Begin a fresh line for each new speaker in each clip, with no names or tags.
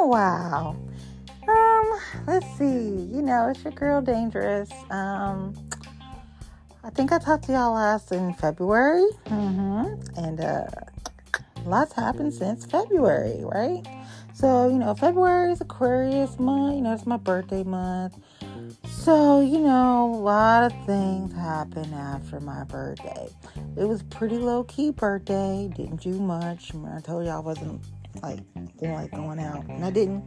a while. Let's see. It's your girl Dangerous. I think I talked to y'all last in February. And lots happened since February, right? So, February is Aquarius month. It's my birthday month. So, a lot of things happened after my birthday. It was pretty low-key birthday. Didn't do much. I told you I didn't like going out. And I didn't.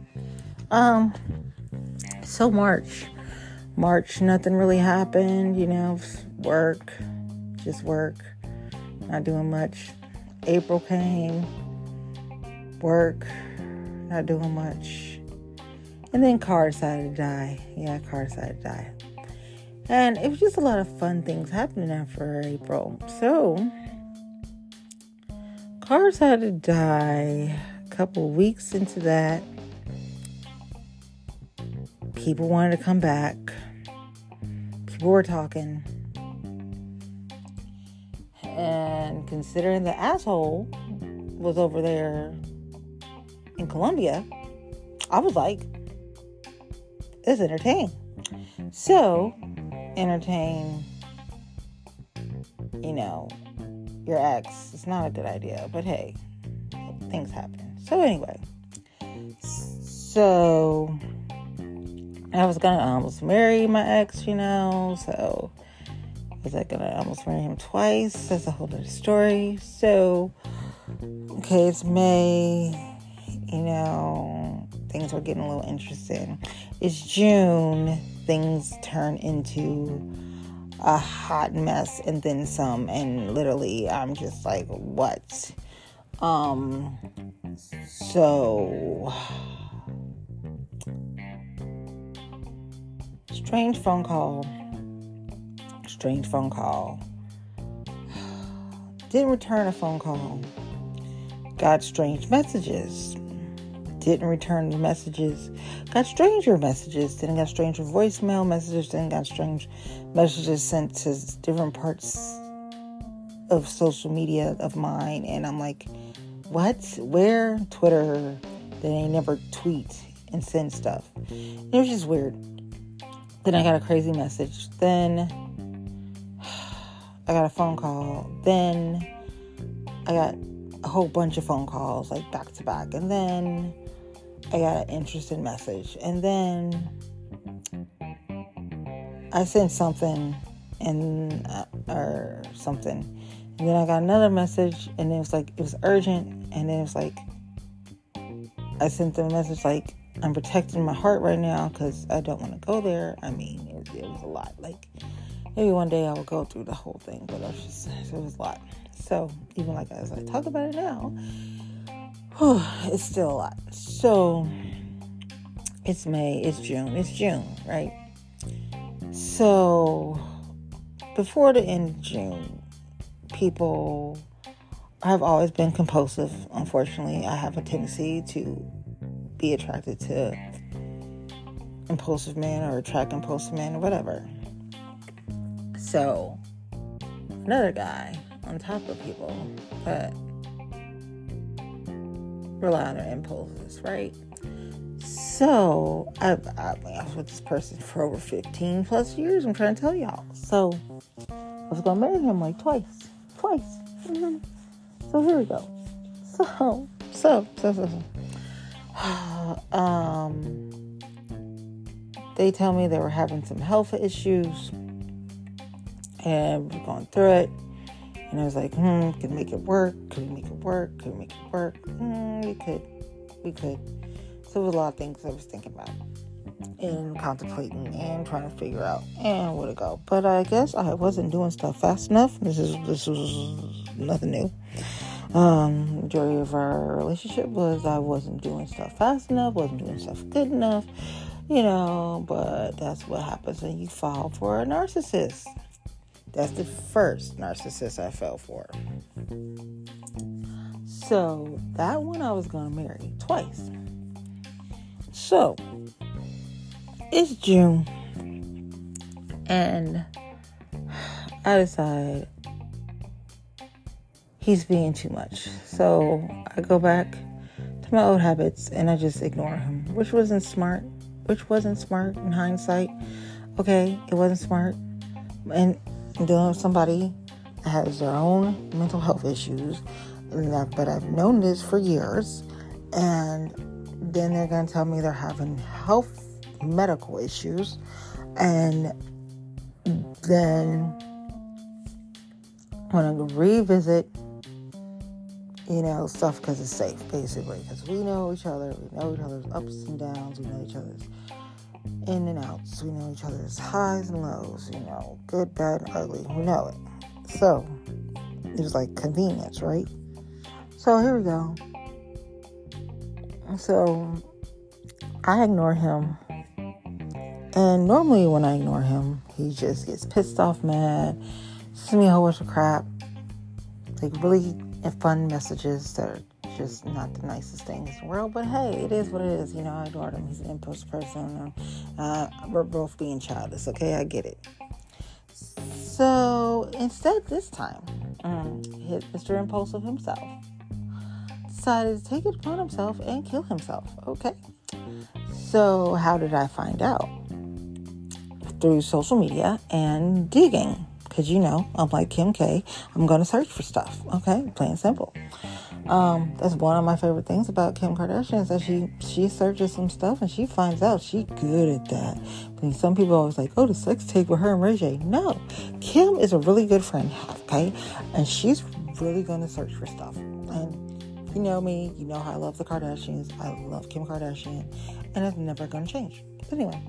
So March, nothing really happened. Work, just work. Not doing much. April came. Work, not doing much. And then car decided to die. And it was just a lot of fun things happening after April. So, car decided to die a couple of weeks into that. People wanted to come back. People were talking. And considering the asshole was over there in Colombia, I was like, let's entertain. So, entertain, your ex. It's not a good idea, but hey, things happen. So anyway, I was gonna almost marry my ex, so was I gonna almost marry him twice? That's a whole other story. So, okay, it's May, things are getting a little interesting. It's June, things turn into a hot mess and then some, and literally I'm just like, what? So strange phone call. Didn't return a phone call. Got strange messages. Didn't return the messages. Got stranger messages. Then got stranger voicemail messages. Then got strange messages sent to different parts of social media of mine. And I'm like, what? Where? Twitter. They never tweet and send stuff. It was just weird. Then I got a crazy message. Then I got a phone call. Then I got a whole bunch of phone calls, like back to back. And then I got an interesting message. And then I sent something or something. And then I got another message, and it was like, it was urgent. And then it was like, I sent them a message like, I'm protecting my heart right now because I don't want to go there. I mean, it was a lot. Like, maybe one day I will go through the whole thing, but it was a lot. So, even like as I talk about it now, it's still a lot. So, it's May, it's June, right? So, before the end of June, people have always been compulsive. Unfortunately, I have a tendency to be attracted to impulsive men or attract impulsive men or whatever. So, another guy on top of people that rely on their impulses, right? So, I was with this person for over 15 plus years. I'm trying to tell y'all. So, I was going to marry him like twice. Mm-hmm. So, here we go. So. They tell me they were having some health issues and we're going through it. And I was like, can we make it work? Could we make it work? We could. So there was a lot of things I was thinking about and contemplating and trying to figure out and where to go. But I guess I wasn't doing stuff fast enough. This was nothing new. Majority of our relationship was I wasn't doing stuff fast enough, wasn't doing stuff good enough, but that's what happens when you fall for a narcissist. That's the first narcissist I fell for. So, that one I was going to marry twice. So, it's June. And I decided he's being too much. So, I go back to to my old habits and I just ignore him, which wasn't smart in hindsight. Okay, it wasn't smart. And dealing with somebody that has their own mental health issues, but I've known this for years, and then they're going to tell me they're having medical issues, and then want to revisit, stuff because it's safe, basically. Because we know each other. We know each other's ups and downs. We know each other's in and outs. We know each other's highs and lows. Good, bad, and ugly. We know it. So, it was like convenience, right? So, here we go. So, I ignore him. And normally when I ignore him, he just gets pissed off, mad, sends me a whole bunch of crap. Like really fun messages that are just not the nicest things in the world. But hey, it is what it is. I adored him. He's an impulsive person. We're both being childish, okay? I get it. So instead, this time, Mr. Impulsive himself decided to take it upon himself and kill himself. Okay. So how did I find out? Through social media and digging. Because I'm like Kim K. I'm going to search for stuff. Okay? Plain and simple. That's one of my favorite things about Kim Kardashian is that she searches some stuff and she finds out she's good at that. And some people are always like, oh, the sex tape with her and Ray J. No. Kim is a really good friend. Okay? And she's really going to search for stuff. And you know me. You know how I love the Kardashians. I love Kim Kardashian. And it's never going to change. But anyway.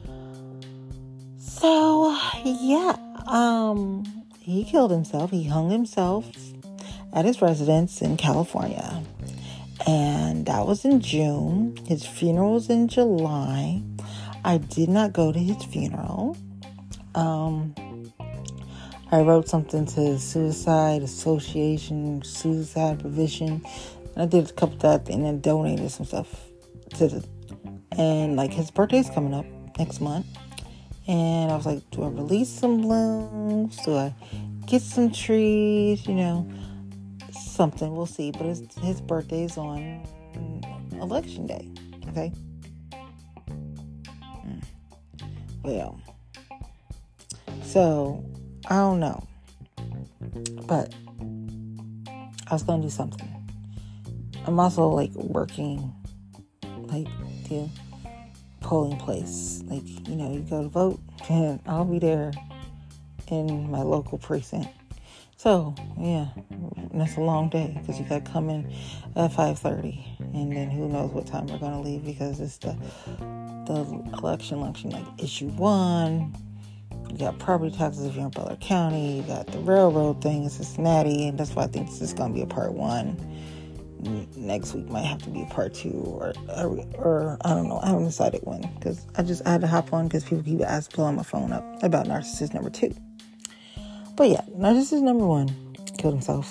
So, yeah. He killed himself. He hung himself at his residence in California. And that was in June. His funeral was in July. I did not go to his funeral. I wrote something to Suicide Association, Suicide Prevention. And I did a couple of that and then donated some stuff and like his birthday's coming up next month. And I was like, do I release some blooms? Do I get some trees? Something. We'll see. But his birthday's on election day. Okay? Well. So, I don't know. But I was going to do something. I'm also, working, the polling place. You go to vote, and I'll be there in my local precinct. So, yeah, that's a long day because you got to come in at 5:30, and then who knows what time we're going to leave because it's the election, issue 1. You got property taxes if you're in Butler County. You got the railroad thing in Cincinnati, and that's why I think this is going to be a part 1. Next week might have to be a part 2 or I don't know. I haven't decided when because I had to hop on because people keep blowing my phone up about narcissist number 2. But yeah, narcissist number 1 killed himself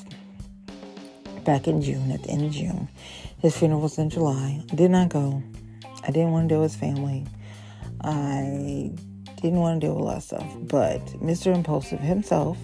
back in June, at the end of June. His funeral was in July. I did not go. I didn't want to deal with his family. I didn't want to deal with a lot of stuff. But Mr. Impulsive himself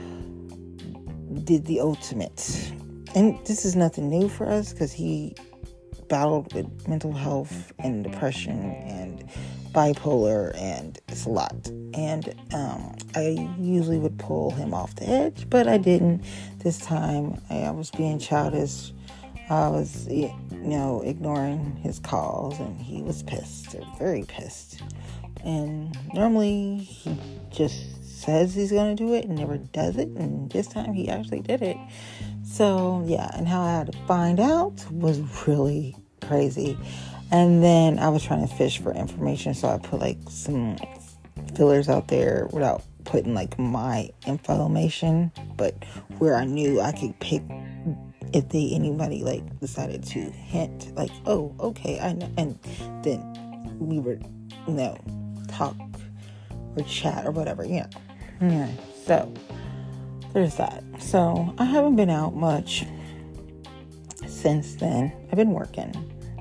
did the ultimate. And this is nothing new for us because he battled with mental health and depression and bipolar, and it's a lot. And I usually would pull him off the edge, but I didn't this time. I was being childish. I was, ignoring his calls, and he was pissed, very pissed. And normally he just says he's going to do it and never does it. And this time he actually did it. So, yeah, and how I had to find out was really crazy. And then I was trying to fish for information, so I put, some fillers out there without putting, my information, but where I knew I could pick if anybody, decided to hint, oh, okay, I know. And then we would, talk or chat or whatever, Yeah, so there's that. So I haven't been out much since then. I've been working.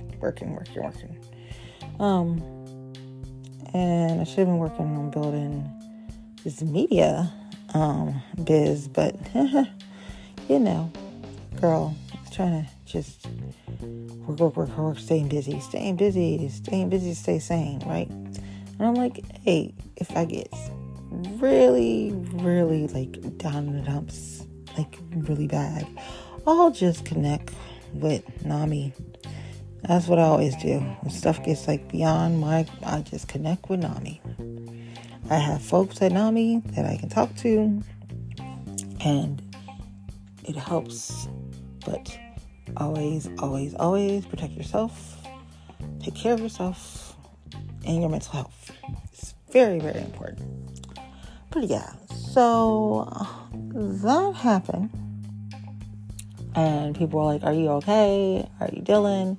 And I should have been working on building this media biz, but girl, trying to just work, staying busy, stay sane, right? And I'm like, hey, if I get really, really like down in the dumps, like really bad, I'll just connect with Nami. That's what I always do. When stuff gets like beyond I just connect with Nami. I have folks at Nami that I can talk to, and it helps. But always, always, always protect yourself, take care of yourself and your mental health. It's very, very important. But yeah, so that happened, and people were like, "Are you okay? Are you dealing?"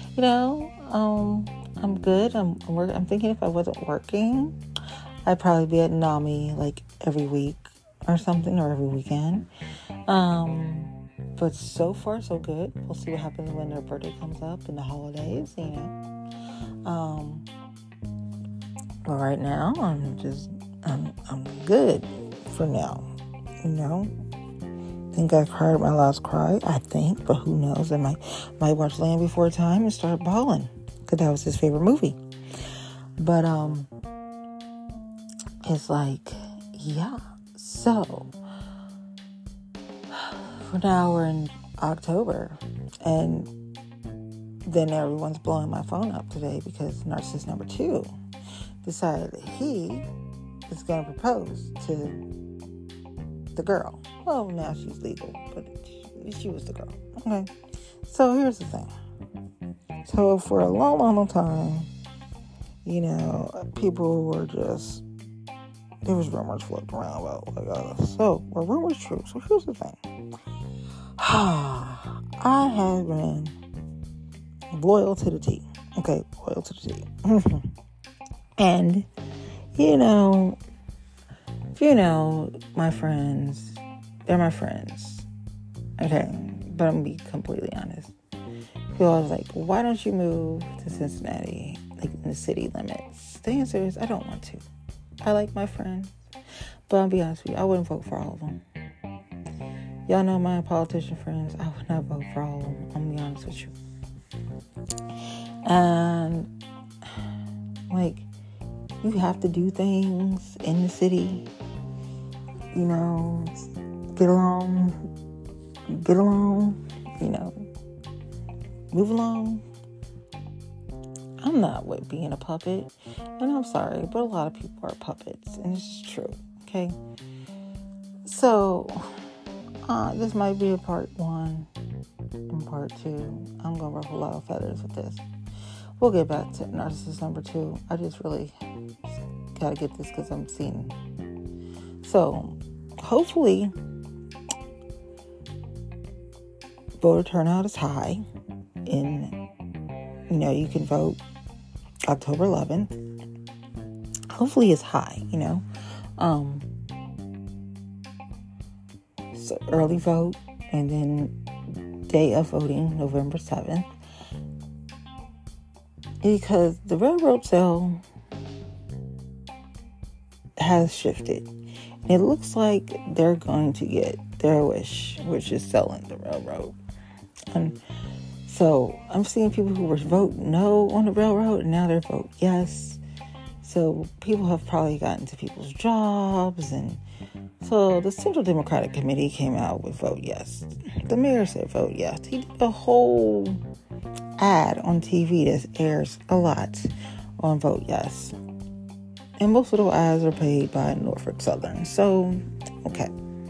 I'm good. I'm thinking if I wasn't working, I'd probably be at Nami like every week or something, or every weekend. But so far, so good. We'll see what happens when their birthday comes up and the holidays, But right now, I'm good for now, I think I cried my last cry, I think, but who knows? I might watch Land Before Time and start bawling, because that was his favorite movie. But, it's like, yeah, so for now we're in October, and then everyone's blowing my phone up today because narcissist number 2 decided that he is going to propose to the girl. Well, now she's legal, but she was the girl. Okay, so here's the thing. So for a long, long, long time, people were just, there was rumors floating around about, were rumors true? So here's the thing. I have been loyal to the T. Okay, loyal to the T. And, my friends, they're my friends. Okay, but I'm going to be completely honest. People always like, why don't you move to Cincinnati, like in the city limits? The answer is, I don't want to. I like my friends, but I'll be honest with you, I wouldn't vote for all of them. Y'all know my politician friends, I would not vote for all of them. I'm going to be honest with you. And, you have to do things in the city, get along, move along. I'm not with being a puppet, and I'm sorry, but a lot of people are puppets, and it's just true, okay? So, this might be a part 1 and part 2. I'm going to ruffle a lot of feathers with this. We'll get back to narcissist number 2. I just really got to get this because I'm seeing. So, hopefully, voter turnout is high. You can vote October 11th. Hopefully it's high, So early vote, and then day of voting, November 7th. Because the railroad sale has shifted. And it looks like they're going to get their wish, which is selling the railroad. And so I'm seeing people who were vote no on the railroad, and now they're vote yes. So people have probably gotten to people's jobs. And so the Central Democratic Committee came out with vote yes. The mayor said vote yes. He did a whole ad on TV that airs a lot on vote yes. And most of the ads are paid by Norfolk Southern. So, okay.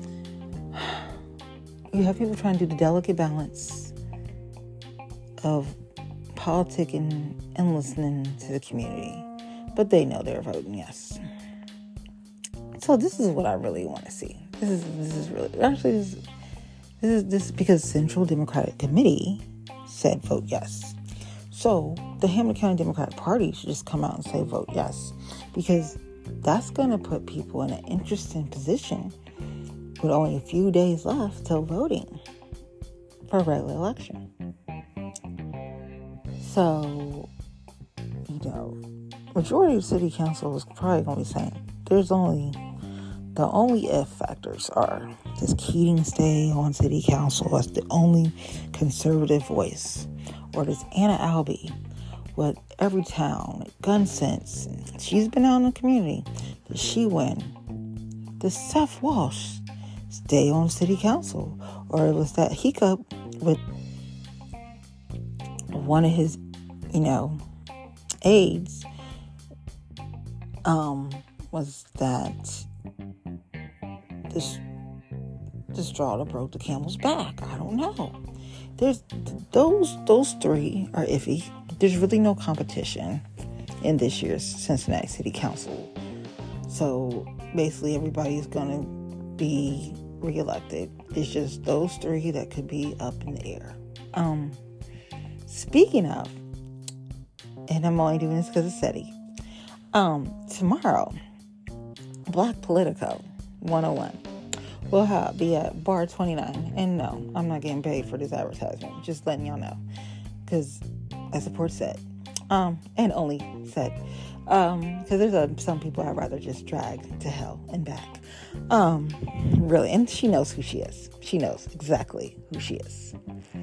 You have people trying to do the delicate balance of politicking and listening to the community. But they know they're voting yes. So this is what I really want to see. This is because Central Democratic Committee said vote yes. So the Hamilton County Democratic Party should just come out and say vote yes, because that's going to put people in an interesting position with only a few days left till voting for a regular election. So, majority of city council is probably going to be saying there's only The only if factors are, does Keating stay on city council as the only conservative voice? Or does Anna Albee, with Everytown, Gun Sense, she's been out in the community, does she win? Does Seth Walsh stay on city council? Or was that hiccup with one of his, aides, was that the straw that broke the camel's back? I don't know. There's those three are iffy. There's really no competition in this year's Cincinnati City Council. So basically everybody's gonna be reelected. It's just those three that could be up in the air. Speaking of, and I'm only doing this because of SETI. Tomorrow, Black Politico 101 will be at Bar 29. And no, I'm not getting paid for this advertisement. Just letting y'all know. Because I support SET. And only SET. Because there's some people I'd rather just drag to hell and back. Really. And she knows who she is. She knows exactly who she is.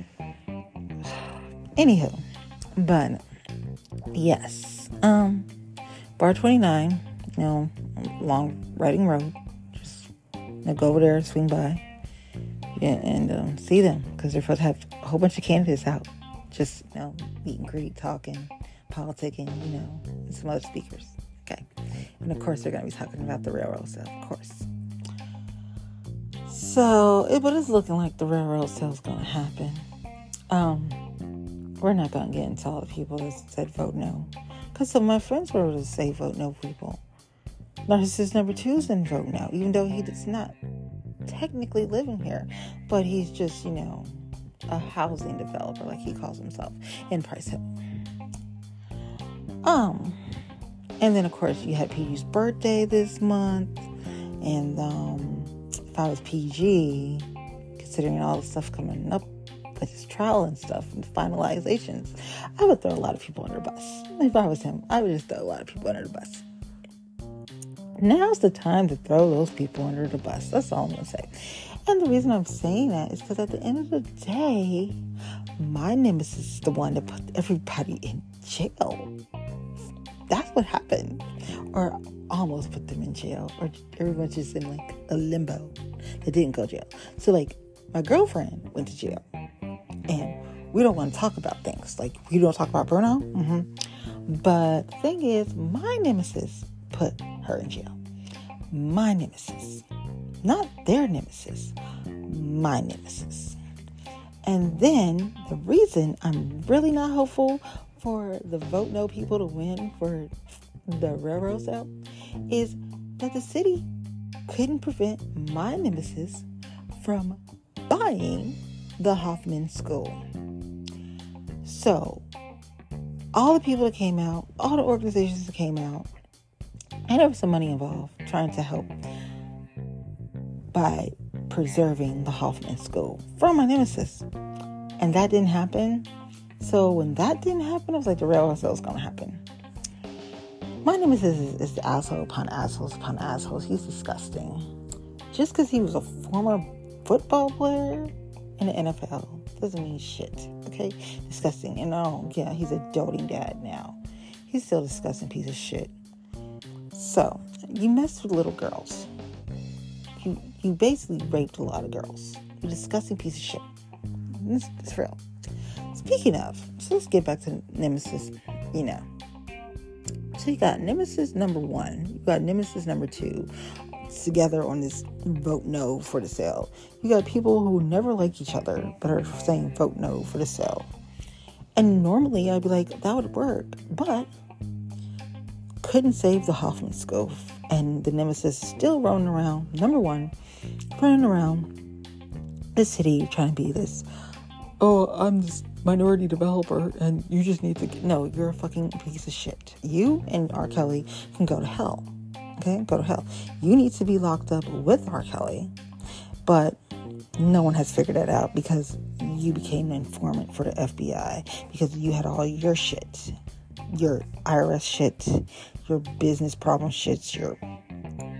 Anywho. But, yes. Bar 29, long Reading Road. Just go over there, swing by, and see them, because they're supposed to have a whole bunch of candidates out. Just, meet and greet, talking, politicking, and some other speakers. Okay. And of course, they're going to be talking about the railroad sale, of course. So, but it's looking like the railroad sale is going to happen. We're not going to get into all the people that said vote no. Because some of my friends were able to say vote no people. Narcissist number 2 didn't vote no, even though he does not technically living here. But he's just, a housing developer, like he calls himself, in Price Hill. And then, of course, you had PG's birthday this month. And if I was PG, considering all the stuff coming up with his trial and stuff and finalizations, I would throw a lot of people under the bus. If I was him, I would just throw a lot of people under the bus. Now's the time to throw those people under the bus. That's all I'm going to say. And the reason I'm saying that is because at the end of the day, my nemesis is the one that put everybody in jail. That's what happened. Or almost put them in jail. Or everyone's just in like a limbo that didn't go to jail. So like my girlfriend went to jail. And we don't want to talk about things. Like, we don't talk about Bruno. But the thing is, my nemesis put her in jail. My nemesis. Not their nemesis. My nemesis. And then, the reason I'm really not hopeful for the vote no people to win for the railroad sale is that the city couldn't prevent my nemesis from buying the Hoffman School. So, all the people that came out, all the organizations that came out, and there was some money involved trying to help by preserving the Hoffman School from my nemesis. And that didn't happen. So when that didn't happen, I was like, the railroad sale is going to happen. My nemesis is the asshole upon assholes upon assholes. He's disgusting. Just because he was a former football player in the NFL doesn't mean shit. Okay? Disgusting. And he's a doting dad now. He's still a disgusting piece of shit. So, you mess with little girls. You basically raped a lot of girls. You disgusting piece of shit. It's real. Speaking of, so let's get back to Nemesis, So you got Nemesis number 1. You got Nemesis number 2 together on this vote no for the sale. You got people who never like each other but are saying vote no for the sale. And normally I'd be like, that would work. But couldn't save the Hoffman School. And the nemesis is still running around, number 1, running around the city trying to be this, I'm this minority developer and you just need to no, you're a fucking piece of shit. You and R. Kelly can go to hell. Okay? Go to hell. You need to be locked up with R. Kelly. But no one has figured that out because you became an informant for the FBI because you had all your shit. Your IRS shit, your business problem shits, your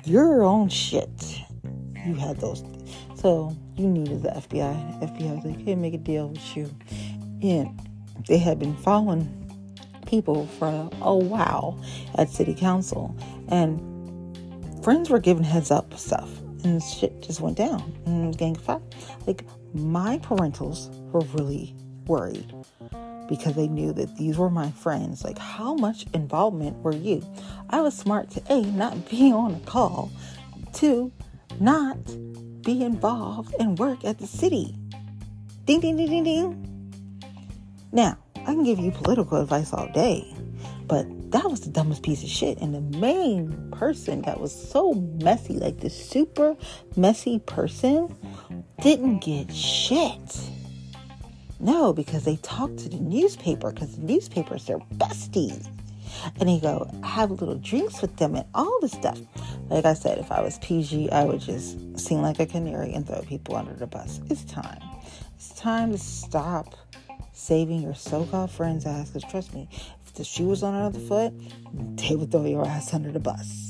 your own shit. You had those. So you needed the FBI. The FBI was like, hey, make a deal with you. And they had been following people for a while at city council. And friends were giving heads up stuff. And shit just went down. And it was getting fired. Like, my parentals were really worried because they knew that these were my friends. Like, how much involvement were you? I was smart to A, not be on a call, 2, not be involved and work at the city. Ding, ding, ding, ding, ding. Now, I can give you political advice all day, but that was the dumbest piece of shit. And the main person that was so messy, like this super messy person, didn't get shit. No, because they talked to the newspaper, because the newspaper's their besties. And they go have little drinks with them and all this stuff. Like I said, if I was PG, I would just sing like a canary and throw people under the bus. It's time. It's time to stop saving your so-called friend's ass. Because trust me, if the shoe was on another foot, they would throw your ass under the bus.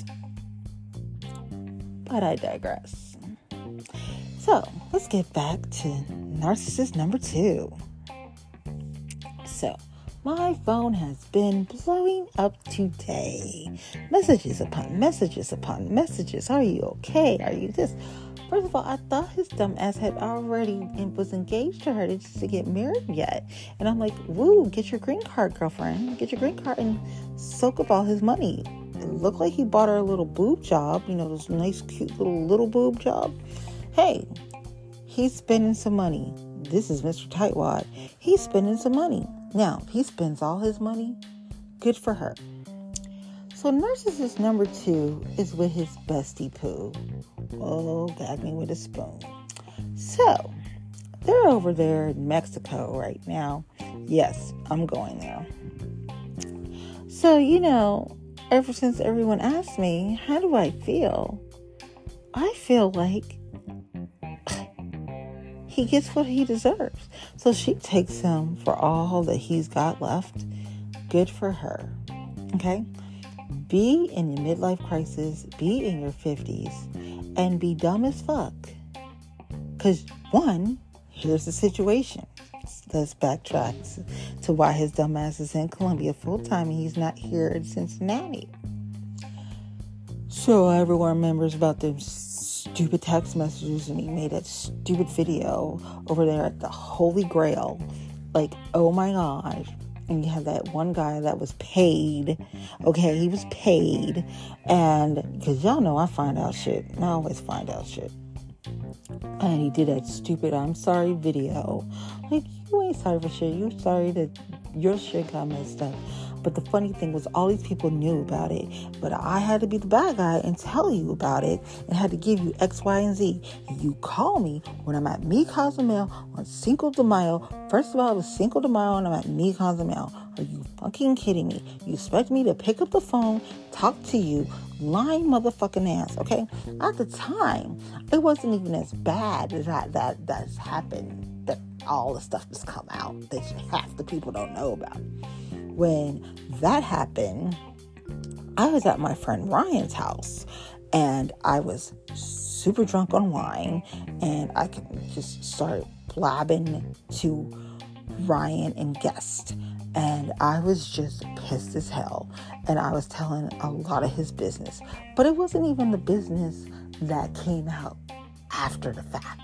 But I digress. So, let's get back to narcissist number 2. So, my phone has been blowing up today. Messages upon messages upon messages. Are you okay? Are you this? First of all, I thought his dumb ass had already was engaged to her to get married yet. And I'm like, woo, get your green card, girlfriend. Get your green card and soak up all his money. It looked like he bought her a little boob job. You know, those nice, cute little boob job. Hey, he's spending some money. This is Mr. Tightwad. He's spending some money. Now, he spends all his money. Good for her. So, narcissist number 2 is with his bestie poo. Oh, gag me with a spoon. So, they're over there in Mexico right now. Yes, I'm going there. So, ever since everyone asked me, how do I feel? I feel like he gets what he deserves. So she takes him for all that he's got left. Good for her. Okay? Be in your midlife crisis. Be in your 50s. And be dumb as fuck. Because, one, here's the situation. Let's backtrack to why his dumb ass is in Colombia full time and he's not here in Cincinnati. So everyone remembers about them stupid text messages, and he made that stupid video over there at the Holy Grail. Like, oh my gosh. And you have that one guy that was paid. Okay, he was paid. And because y'all know I find out shit. I always find out shit. And he did that stupid I'm sorry video. Like, you ain't sorry for shit. You sorry that your shit got messed up. But the funny thing was all these people knew about it. But I had to be the bad guy and tell you about it. And had to give you X, Y, and Z. You call me when I'm at Mi Cozumel on Cinco de Mayo. First of all, it was Cinco de Mayo and I'm at Mi Cozumel. Are you fucking kidding me? You expect me to pick up the phone, talk to you, lying motherfucking ass, okay? At the time, it wasn't even as bad as that's happened. That all the stuff that's come out that half the people don't know about. When that happened, I was at my friend Ryan's house and I was super drunk on wine and I could just start blabbing to Ryan and guest. And I was just pissed as hell. And I was telling a lot of his business. But it wasn't even the business that came out after the fact.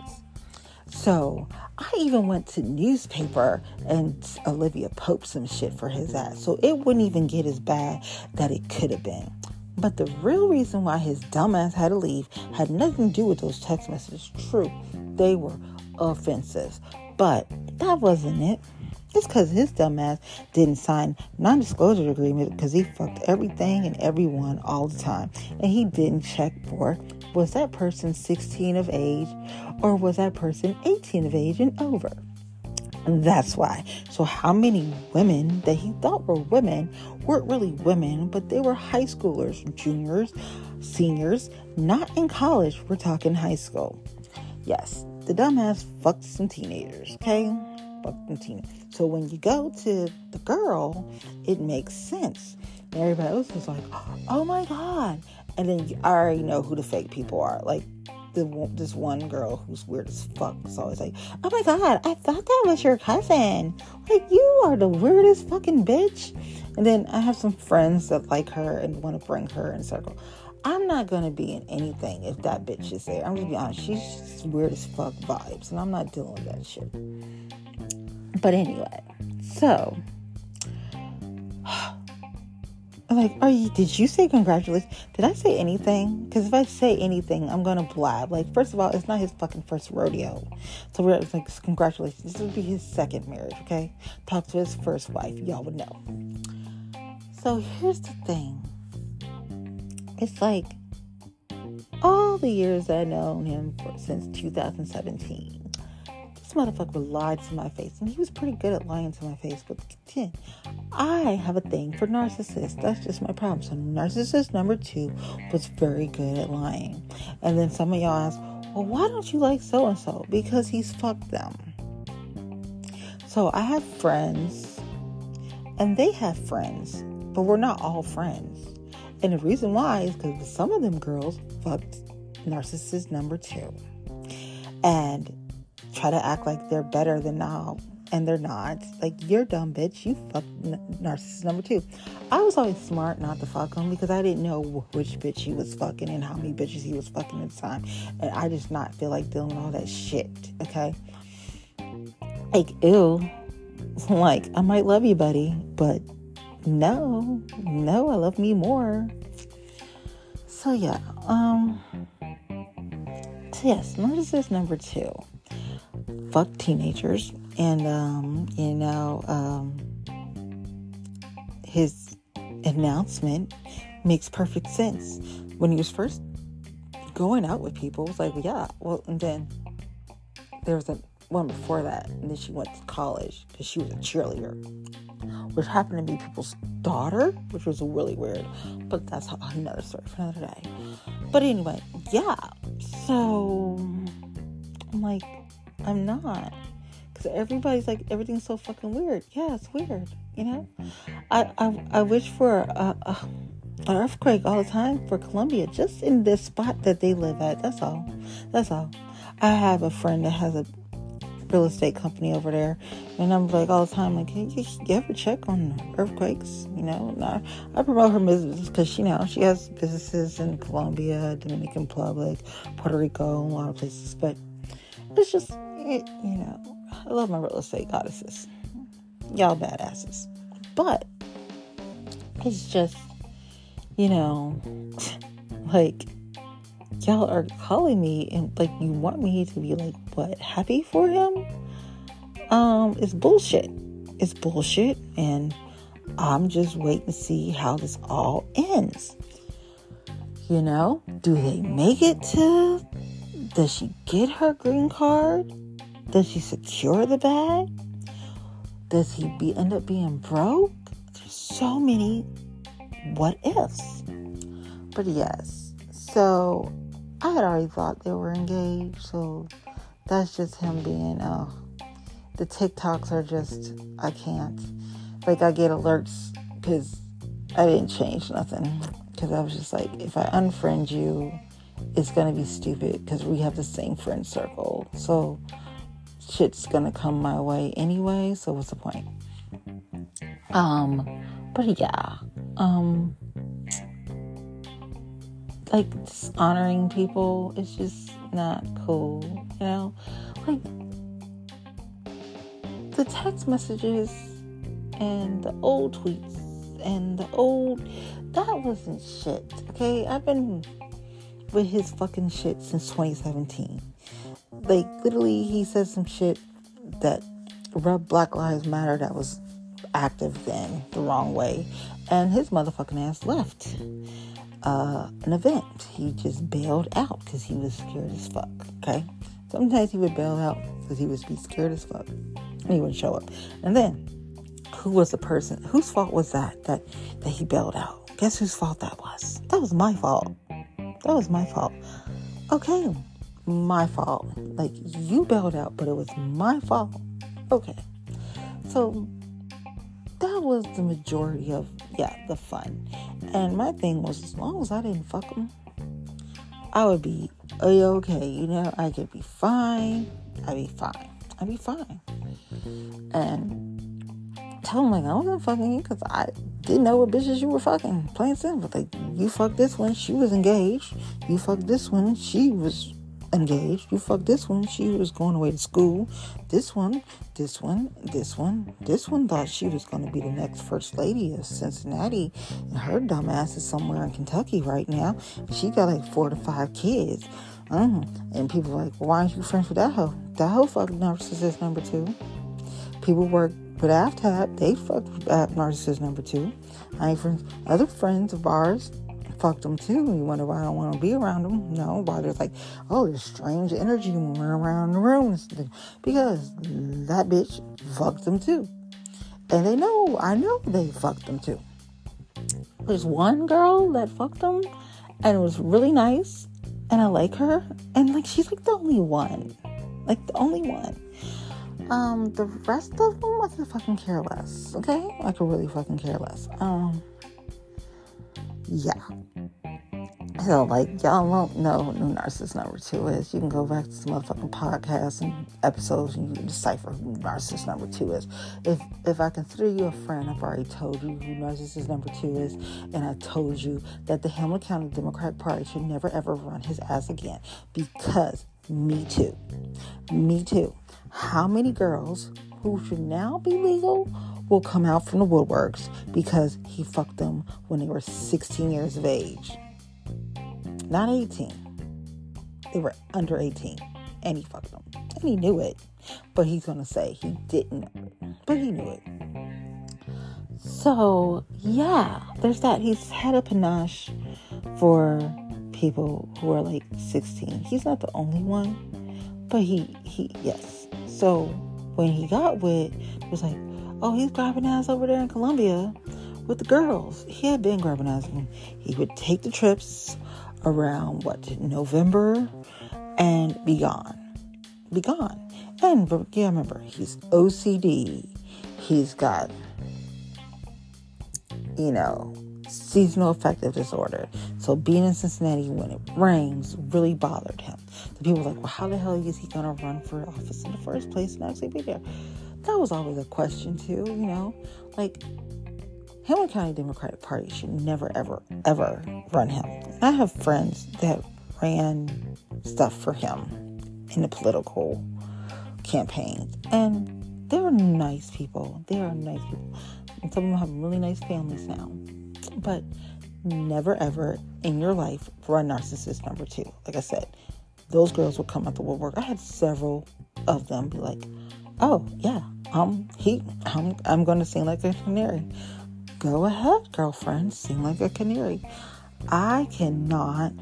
So I even went to newspaper and Olivia Pope some shit for his ass. So it wouldn't even get as bad that it could have been. But the real reason why his dumbass had to leave had nothing to do with those text messages. True, they were offensive. But that wasn't it. It's because his dumbass didn't sign non-disclosure agreement because he fucked everything and everyone all the time. And he didn't check for, was that person 16 of age or was that person 18 of age and over? And that's why. So how many women that he thought were women weren't really women, but they were high schoolers, juniors, seniors, not in college. We're talking high school. Yes, the dumbass fucked some teenagers, okay? So when you go to the girl, it makes sense. And everybody else was like, oh my God. And then I already know who the fake people are. Like, this one girl who's weird as fuck is always like, oh my God, I thought that was your cousin. Like, you are the weirdest fucking bitch. And then I have some friends that like her and want to bring her in a circle. I'm not going to be in anything if that bitch is there. I'm just be honest. She's just weird as fuck vibes. And I'm not dealing with that shit. But anyway. So. Like, did you say congratulations? Did I say anything? Because if I say anything, I'm going to blab. Like, first of all, it's not his fucking first rodeo. So we're like, congratulations. This would be his second marriage, okay? Talk to his first wife. Y'all would know. So here's the thing. It's like, all the years I've known him since 2017, this motherfucker lied to my face. And he was pretty good at lying to my face. But again, I have a thing for narcissists. That's just my problem. So narcissist number 2 was very good at lying. And then some of y'all ask, well, why don't you like so-and-so? Because he's fucked them. So I have friends, and they have friends, but we're not all friends. And the reason why is because some of them girls fucked narcissist number 2. And try to act like they're better than now. And they're not. Like, you're dumb, bitch. You fucked narcissist number 2. I was always smart not to fuck him because I didn't know which bitch he was fucking and how many bitches he was fucking at the time. And I just not feel like dealing with all that shit. Okay? Like, ew. Like, I might love you, buddy. But no, I love me more. So, yeah. So, yes, narcissist number 2. Fuck teenagers. And, his announcement makes perfect sense. When he was first going out with people, it was like, yeah, well, and then there was a one before that, and then she went to college because she was a cheerleader, which happened to be people's daughter, which was really weird, but that's another story for another day. But anyway, yeah, so I'm like, I'm not, because everybody's like, everything's so fucking weird. Yeah, it's weird, you know. I wish for an earthquake all the time for Colombia, just in this spot that they live at. That's all. I have a friend that has a real estate company over there, and I'm like all the time, like, hey, you ever check on earthquakes? You know, and I promote her business because she has businesses in Colombia, Dominican Republic, Puerto Rico, a lot of places. But it's just, you know, I love my real estate goddesses, y'all badasses. But it's just, you know, like, y'all are calling me and like you want me to be like, what, happy for him? It's bullshit. It's bullshit, and I'm just waiting to see how this all ends. You know, do they make it to? Does she get her green card? Does she secure the bag? Does he end up being broke? There's so many what ifs. But yes, so I had already thought they were engaged, so that's just him being, the TikToks are just, I can't. Like, I get alerts because I didn't change nothing. Because I was just like, if I unfriend you, it's going to be stupid because we have the same friend circle. So shit's going to come my way anyway, so what's the point? But yeah, like, dishonoring people is just not cool, you know? Like, the text messages and the old tweets and that wasn't shit, okay? I've been with his fucking shit since 2017. Like, literally, he said some shit that rubbed Black Lives Matter that was active then the wrong way, and his motherfucking ass left an event. He just bailed out because he was scared as fuck, okay? Sometimes he would bail out because he would be scared as fuck and he wouldn't show up. And then, who was the person? Whose fault was that he bailed out? Guess whose fault that was? That was my fault. Okay, my fault. Like, you bailed out, but it was my fault. Okay, so that was the majority of, the fun. And my thing was, as long as I didn't fuck him, I would be okay. You know, I could be fine. I'd be fine. And tell him, like, I wasn't fucking you because I didn't know what bitches you were fucking. Plain simple. Like, you fucked this one, she was engaged. You fucked this one, she was engaged. You fucked this one, she was going away to school. This one thought she was going to be the next first lady of Cincinnati, and her dumb ass is somewhere in Kentucky right now. She got like 4 to 5 kids. And people are like, well, why aren't you friends with that hoe? That hoe fucked narcissist number 2. People work with AFTAB, they fucked narcissist number 2. I ain't friends. Other friends of ours fucked them too. You wonder why I don't want to be around them? No, why there's like, oh, there's strange energy when we're around the room. Because that bitch fucked them too. And I know they fucked them too. There's one girl that fucked them, and it was really nice, and I like her, and like she's like the only one. Like the only one. The rest of them, I could fucking care less. Okay? I could really fucking care less. Yeah. So, like, y'all don't know who narcissist number 2 is. You can go back to some motherfucking podcasts and episodes and you can decipher who narcissist number 2 is. If I consider you a friend, I've already told you who narcissist number 2 is, and I told you that the Hamilton County Democratic Party should never ever run his ass again. Because me too. How many girls who should now be legal will come out from the woodworks because he fucked them when they were 16 years of age? Not 18. They were under 18. And he fucked them. And he knew it. But he's going to say he didn't know it. But he knew it. So, yeah. There's that. He's had a panache for people who are like 16. He's not the only one. But yes. So, when he got with, it was like, oh, he's grabbing ass over there in Colombia with the girls. He had been grabbing ass with them. He would take the trips around, November, and be gone. And, remember, he's OCD. He's got, seasonal affective disorder. So being in Cincinnati when it rains really bothered him. The people were like, well, how the hell is he going to run for office in the first place and actually be there? That was always a question too, like Hamilton County Democratic Party should never, ever, ever run him. I have friends that ran stuff for him in the political campaigns, and they were nice people. And some of them have really nice families now. But never, ever in your life run narcissist number 2. Like I said, those girls will come out the woodwork. I had several of them be like, oh, yeah, I'm going to sing like a canary. Go ahead, girlfriend, sing like a canary. I cannot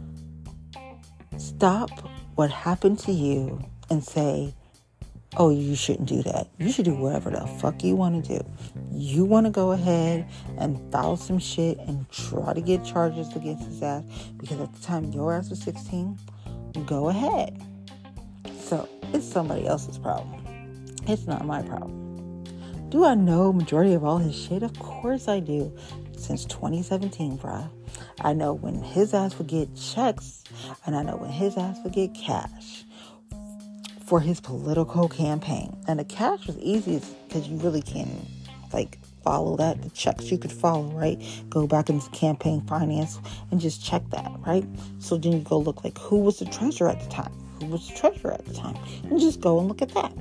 stop what happened to you and say, oh, you shouldn't do that. You should do whatever the fuck you want to do. You want to go ahead and file some shit and try to get charges against his ass, because at the time your ass was 16, go ahead. So it's somebody else's problem. It's not my problem. Do I know majority of all his shit? Of course I do. Since 2017, bruh. I know when his ass would get checks, and I know when his ass would get cash for his political campaign. And the cash was easy because you really can, follow that. The checks you could follow, right? Go back into campaign finance and just check that, right? So then you go look like who was the treasurer at the time? And just go and look at that,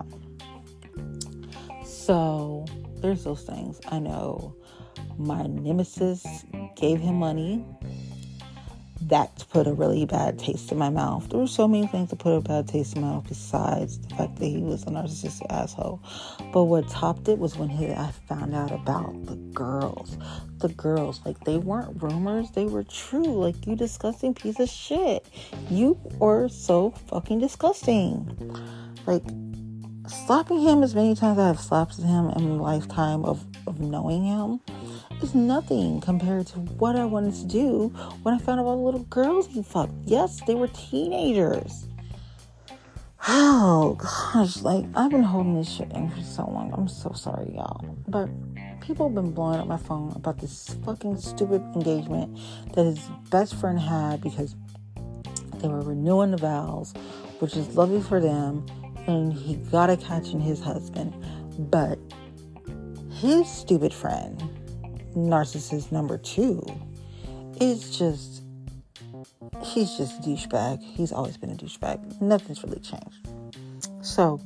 So there's those things. I know my nemesis gave him money. That put a really bad taste in my mouth. There were so many things that put a bad taste in my mouth besides the fact that he was a narcissistic asshole. But what topped it was when I found out about the girls. The girls, they weren't rumors. They were true. You disgusting piece of shit. You are so fucking disgusting. Slapping him as many times as I've slapped him in a lifetime of knowing him is nothing compared to what I wanted to do when I found out about the little girls he fucked. Yes, they were teenagers. Oh, gosh. Like, I've been holding this shit in for so long. I'm so sorry, y'all. But people have been blowing up my phone about this fucking stupid engagement that his best friend had because they were renewing the vows, which is lovely for them, and he got a catch in his husband. But his stupid friend, narcissist number 2, is just, he's just a douchebag. He's always been a douchebag. Nothing's really changed. So,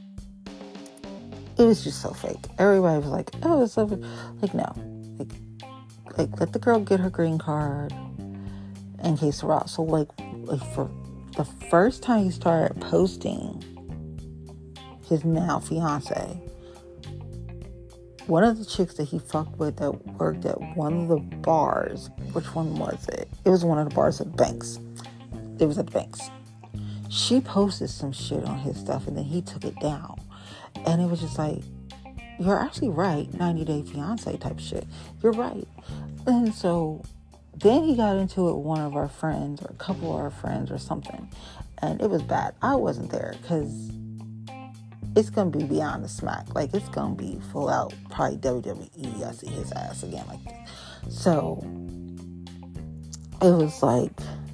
it was just so fake. Everybody was like, oh, it's so fake. Like, no. Like, let the girl get her green card and case her out. So, like for the first time he started posting his now fiance, one of the chicks that he fucked with that worked at one of the bars, which one was it? It was one of the bars at Banks. It was at the Banks. She posted some shit on his stuff and then he took it down. And it was just like, you're actually right, 90 Day Fiance type shit. You're right. And so then he got into it with one of our friends or a couple of our friends or something. And it was bad. I wasn't there because it's going to be beyond the smack. Like, it's going to be full out, probably WWE. I see his ass again like that. So, it was like,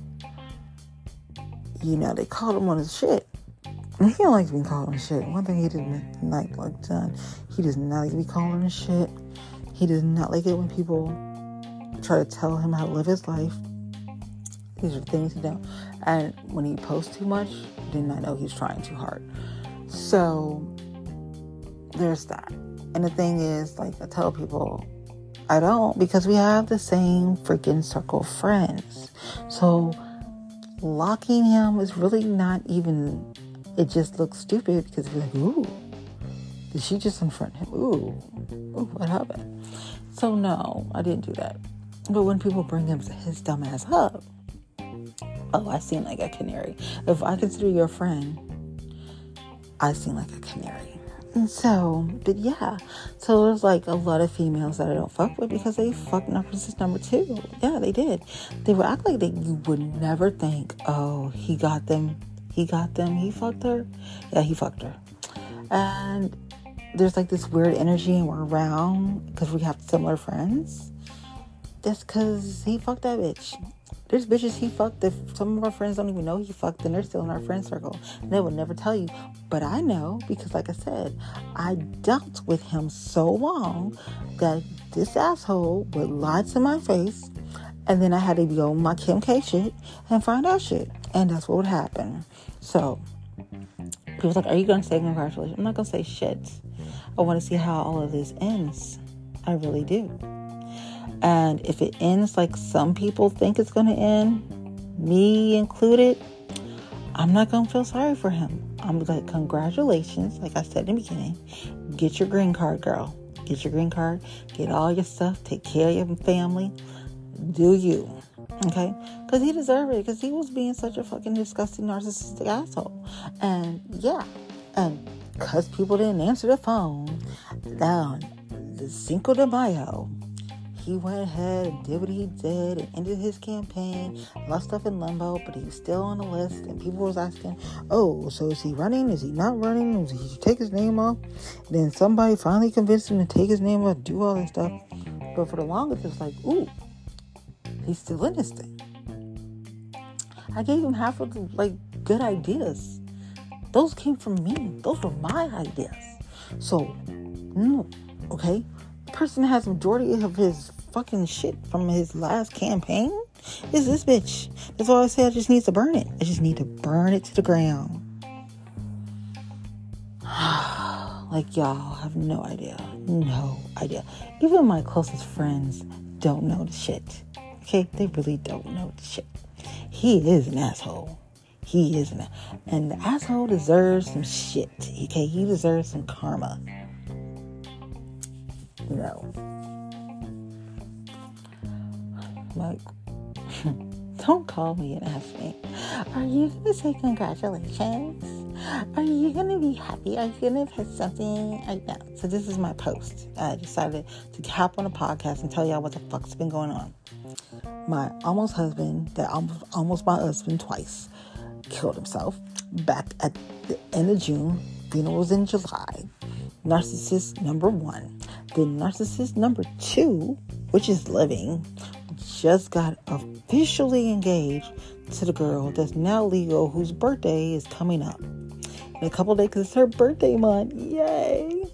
you know, they called him on his shit. And he don't like to be called on shit. One thing he didn't like done, he does not like to be called on his shit. He does not like it when people try to tell him how to live his life. These are things he don't. And when he posts too much, then I know he's trying too hard. So, there's that. And the thing is, like, I tell people, I don't, because we have the same freaking circle of friends. So, locking him is really not even, it just looks stupid because we're like, ooh, did she just unfriend him? Ooh, what happened? So, no, I didn't do that. But when people bring his dumb ass up, oh, I seem like a canary. If I consider you a friend, I seem like a canary. And so, but yeah. So there's like a lot of females that I don't fuck with because they fucked narcissist number 2. Yeah, they did. They would act like that you would never think, oh, he got them. He fucked her. Yeah, he fucked her. And there's like this weird energy and we're around because we have similar friends. That's because he fucked that bitch. There's bitches he fucked that some of our friends don't even know he fucked and they're still in our friend circle. And they would never tell you. But I know because, like I said, I dealt with him so long that this asshole would lie to my face and then I had to go on my Kim K shit and find out shit. And that's what would happen. So, people's like, are you going to say congratulations? I'm not going to say shit. I want to see how all of this ends. I really do. And if it ends like some people think it's going to end, me included, I'm not going to feel sorry for him. I'm like, congratulations. Like I said in the beginning, get your green card, girl. Get your green card. Get all your stuff. Take care of your family. Do you. Okay? Because he deserved it. Because he was being such a fucking disgusting narcissistic asshole. And yeah. And because people didn't answer the phone, down the Cinco de Mayo, he went ahead and did what he did and ended his campaign, left stuff in limbo, but he was still on the list. And people was asking, oh, so is he running? Is he not running? Does he take his name off? And then somebody finally convinced him to take his name off, do all that stuff. But for the longest, it was like, ooh, he's still in this thing. I gave him half of the, like, good ideas. Those came from me. Those were my ideas. So, no, okay? The person that has majority of his fucking shit from his last campaign is this bitch. That's why I say I just need to burn it. I just need to burn it to the ground. Like, y'all have no idea. No idea. Even my closest friends don't know the shit. Okay? They really don't know the shit. He is an asshole. He is an... And the asshole deserves some shit. Okay? He deserves some karma. No. Like, don't call me and ask me, are you going to say congratulations? Are you going to be happy? Are you going to put something? I know. So this is my post. I decided to hop on a podcast and tell y'all what the fuck's been going on. My almost husband, that almost my husband twice, killed himself. back at the end of June. Funeral was in July. Narcissist number 1. Then narcissist number 2, which is living, just got officially engaged to the girl that's now legal, whose birthday is coming up in a couple days because it's her birthday month. Yay!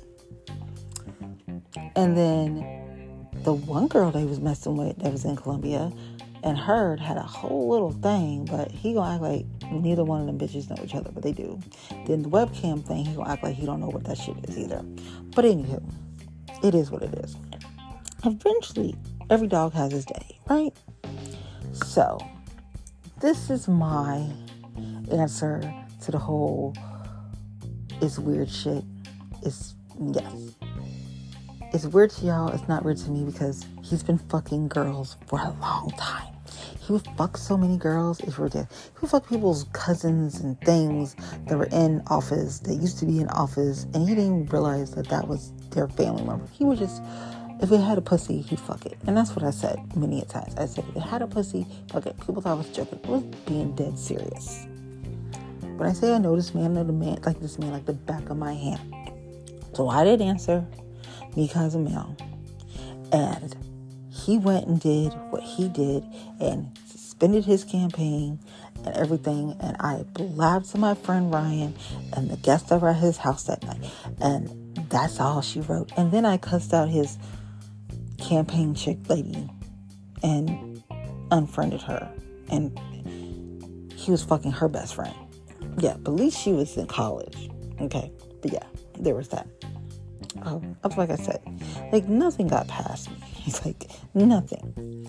And then the one girl they was messing with that was in Colombia and Heard had a whole little thing, but he gonna act like neither one of them bitches know each other, but they do. Then the webcam thing, he gonna act like he don't know what that shit is either. But anywho, it is what it is. Eventually, every dog has his day, right? So, this is my answer to the whole it's weird shit. It's, yes. It's weird to y'all. It's not weird to me because he's been fucking girls for a long time. He would fuck so many girls. It's ridiculous. He would fuck people's cousins and things that were in office, that used to be in office, and he didn't even realize that that was their family member. He would just, if it had a pussy, he'd fuck it. And that's what I said many a times. I said, if it had a pussy, fuck it. People thought I was joking. I was being dead serious. When I say I know this man, like the back of my hand. So I did answer. Mika's a male, and he went and did what he did and suspended his campaign and everything, and I blabbed to my friend Ryan and the guests that were at his house that night, and that's all she wrote. And then I cussed out his campaign chick lady and unfriended her, and he was fucking her best friend. Yeah, but at least she was in college. Okay, but yeah, there was that. Like I said, like nothing got past me. He's like nothing.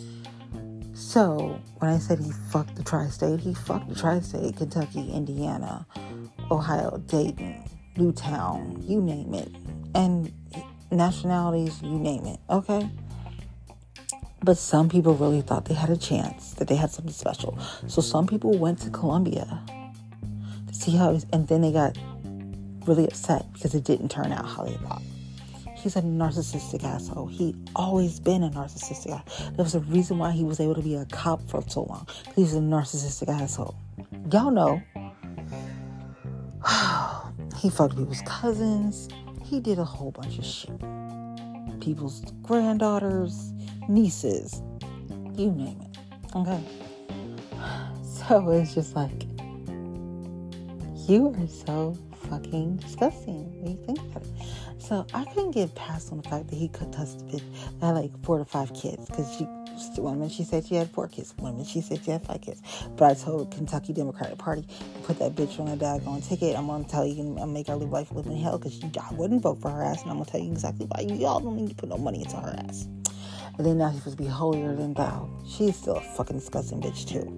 So when I said he fucked the tri-state, he fucked the tri-state, Kentucky, Indiana, Ohio, Dayton, Newtown, you name it, and nationalities, you name it. Okay. But some people really thought they had a chance, that they had something special. So some people went to Colombia to see how it was, and then they got really upset because it didn't turn out how they thought. He's a narcissistic asshole. He always been a narcissistic asshole. There was a reason why he was able to be a cop for so long. He was a narcissistic asshole. Y'all know. He fucked people's cousins. He did a whole bunch of shit. People's granddaughters, nieces, you name it. Okay? So it's just like, you are so fucking disgusting when you think about it. So I couldn't get past on the fact that he could touch the bitch that had like 4 to 5 kids, because one minute she said she had 4 kids, one minute she said she had 5 kids. But I told Kentucky Democratic Party, put that bitch on a daggone ticket. I'm gonna tell you and make her life live in hell, because I wouldn't vote for her ass, and I'm gonna tell you exactly why. Y'all don't need to put no money into her ass. And then now she's supposed to be holier than thou. She's still a fucking disgusting bitch too.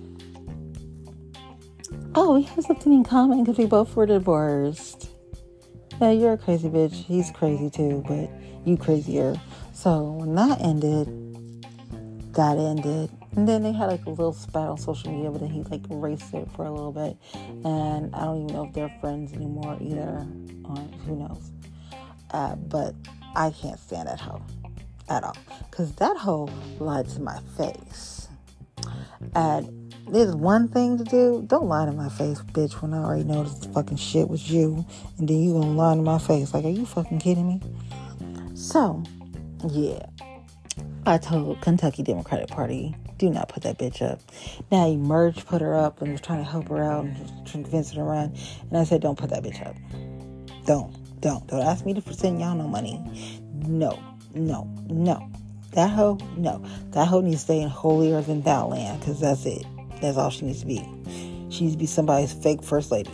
Oh, we have something in common because we both were divorced. Yeah, you're a crazy bitch. He's crazy too, but you crazier. So when that ended. And then they had like a little spat on social media, but then he like erased it for a little bit. And I don't even know if they're friends anymore either. Who knows? But I can't stand that hoe at all. Because that hoe lied to my face. And there's one thing to do. Don't lie to my face, bitch, when I already know this fucking shit was you. And then you gonna lie to my face. Like, are you fucking kidding me? So, yeah. I told Kentucky Democratic Party, do not put that bitch up. Now, Emerge put her up and was trying to help her out and trying to convince her to run. And I said, don't put that bitch up. Don't ask me to send y'all no money. No. That hoe, no. That hoe needs to stay in holier than thou land, because that's it. That's all she needs to be. She needs to be somebody's fake first lady.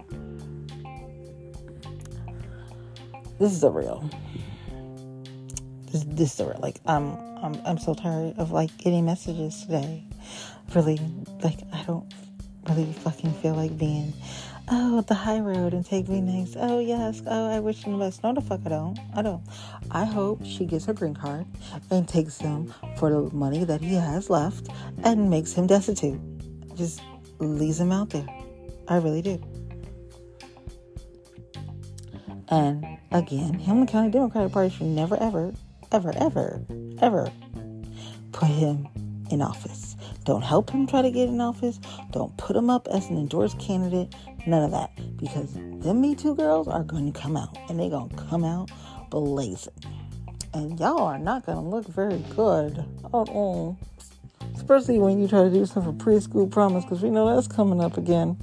This is the real. This is the real. Like, I'm so tired of like getting messages today. Really, like, I don't really fucking feel like being, oh, the high road and take me next. Oh, yes. Oh, I wish you the best. No, the fuck I don't. I hope she gets her green card and takes him for the money that he has left and makes him destitute. Just leaves him out there. I really do. And again, Hamilton County Democratic Party should never, ever put him in office. Don't help him try to get in office. Don't put him up as an endorsed candidate. None of that. Because them Me Too girls are going to come out. And they're going to come out blazing. And y'all are not going to look very good. Uh-oh. Especially when you try to do something for preschool promise. Because we know that's coming up again.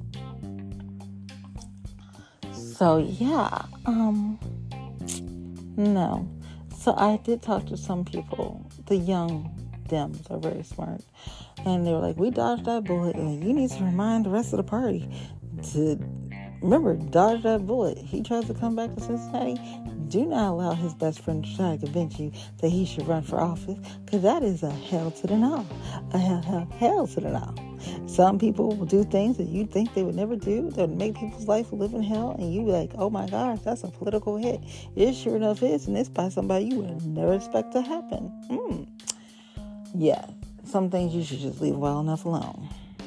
So, yeah. No. So, I did talk to some people. The young Dems are very smart. And they were like, we dodged that bullet. And you need to remind the rest of the party to remember, dodge that bullet. He tries to come back to Cincinnati. Do not allow his best friend to try to convince you that he should run for office, because that is a hell to the no. A hell to the no. Some people will do things that you think they would never do that would make people's life live in hell, and you be like, oh my gosh, that's a political hit. It sure enough is, and it's by somebody you would never expect to happen. Yeah, some things you should just leave well enough alone.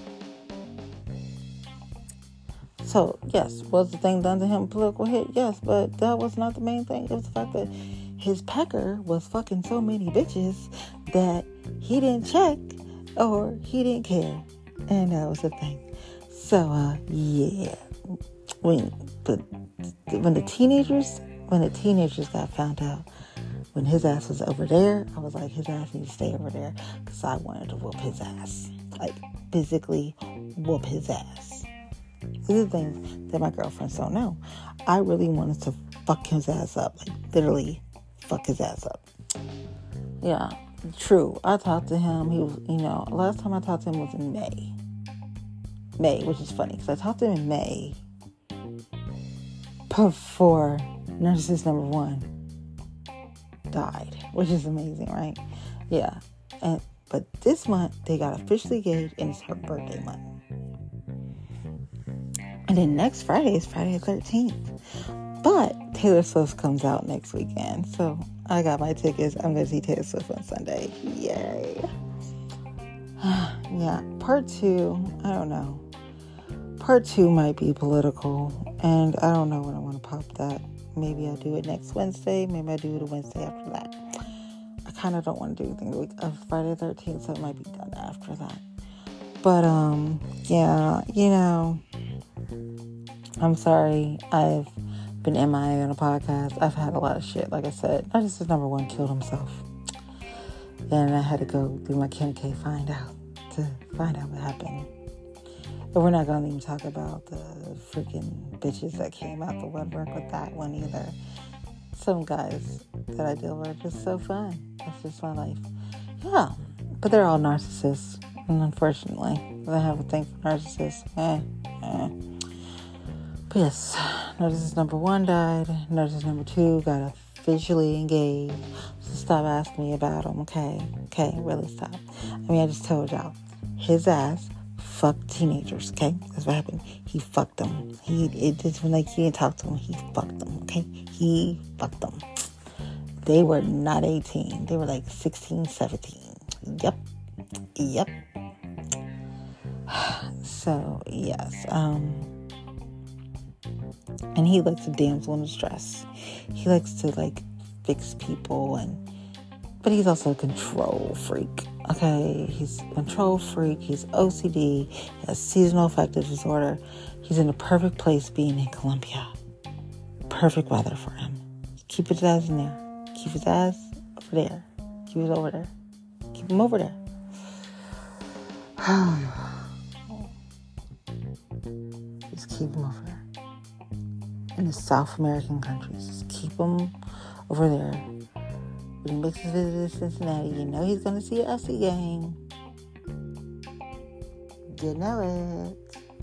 So, yes, was the thing done to him a political hit? Yes, but that was not the main thing. It was the fact that his pecker was fucking so many bitches that he didn't check or he didn't care. And that was the thing. So, yeah. When the teenagers got found out, when his ass was over there, I was like, his ass needs to stay over there, because I wanted to whoop his ass. Like, physically whoop his ass. These are things that my girlfriends don't know. I really wanted to fuck his ass up. Like, literally fuck his ass up. Yeah, true. I talked to him. He was, last time I talked to him was in May. Which is funny, because I talked to him in May before narcissist number 1 died, which is amazing, right? Yeah. But this month, they got officially engaged, and it's her birthday month. And then next Friday is Friday the 13th. But Taylor Swift comes out next weekend. So I got my tickets. I'm going to see Taylor Swift on Sunday. Yay. Yeah. Part 2, I don't know. Part 2 might be political. And I don't know when I want to pop that. Maybe I'll do it next Wednesday. Maybe I'll do it a Wednesday after that. I kind of don't want to do anything the week of Friday the 13th. So it might be done after that. But, yeah, I'm sorry I've been MIA on a podcast. I've had a lot of shit. Like I said, narcissist number 1 killed himself. And I had to go do my Kim K find out what happened. But we're not going to even talk about the freaking bitches that came out the woodwork with that one either. Some guys that I deal with are just so fun. That's just my life. Yeah. But they're all narcissists. And unfortunately, I have a thing for narcissists. But yes, narcissist number 1 died. Narcissist number 2 got officially engaged. So stop asking me about him, okay? Okay, really stop. I mean, I just told y'all. His ass fucked teenagers, okay? That's what happened. He fucked them. It just when like he didn't talk to them, he fucked them, okay? He fucked them. They were not 18. They were like 16, 17. Yep. So, yes. And he likes a damsel in distress. He likes to, like, fix people, but he's also a control freak. Okay? He's a control freak. He's OCD. He has seasonal affective disorder. He's in the perfect place being in Colombia. Perfect weather for him. Keep his ass in there. Keep his ass over there. Keep it over there. Keep him over there. Just keep him over there. In the South American countries. Just keep him over there. When he makes his visit to Cincinnati, you know he's going to see an SC game. You know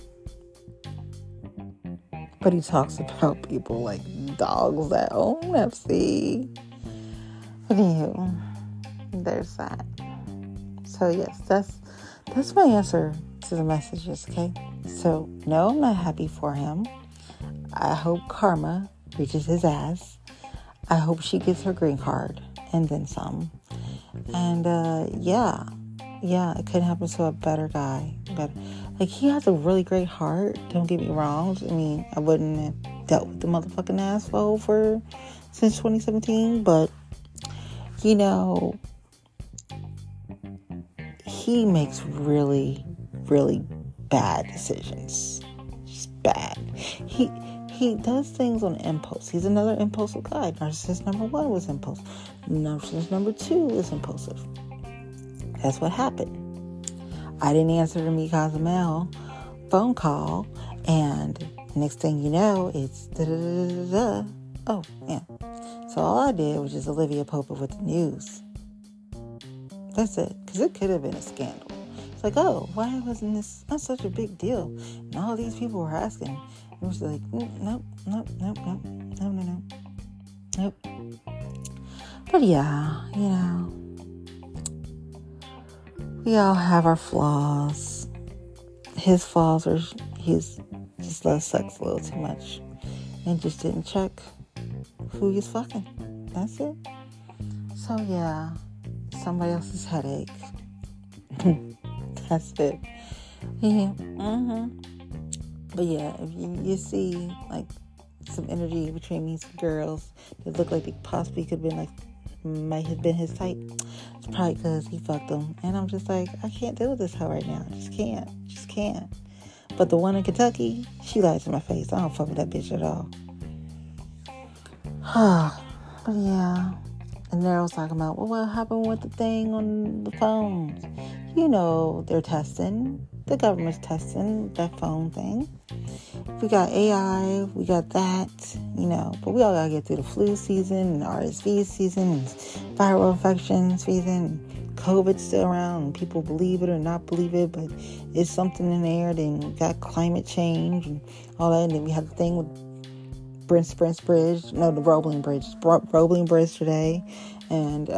it. But he talks about people like dogs that own FC. Anywho, there's that. So yes, that's my answer to the messages, okay? So no, I'm not happy for him. I hope karma reaches his ass. I hope she gets her green card and then some. And yeah, it could happen to a better guy. But like, he has a really great heart. Don't get me wrong. I mean, I wouldn't have dealt with the motherfucking asshole since 2017. But you know, he makes really, really bad decisions. Just he does things on impulse. He's another impulsive guy. Narcissist number 1 was impulsive. Narcissist number 2 is impulsive. That's what happened. I didn't answer the Me Cozumel phone call, and next thing you know, it's da-da-da-da-da. Oh, yeah. So all I did was just Olivia Pope with the news. That's it. Because it could have been a scandal. It's like, oh, why wasn't this not such a big deal? And all these people were asking. It was like, nope. But yeah, we all have our flaws. His flaws are he's just loves sex a little too much and just didn't check who he's fucking. That's it. So yeah, somebody else's headache. That's it. Yeah. But yeah, if you see like some energy between these girls that look like they possibly could have been might have been his type, it's probably because he fucked them. And I'm just like, I can't deal with this hoe right now. I just can't. But the one in Kentucky, she lied to my face. I don't fuck with that bitch at all. But yeah. And Daryl's talking about, well, what happened with the thing on the phones? They're testing. The government's testing that phone thing. We got AI, we got that, but we all gotta get through the flu season and RSV season and viral infection season. COVID's still around and people believe it or not believe it, but it's something in the air. Then we got climate change and all that. And then we had the thing with the Roebling Bridge today. And,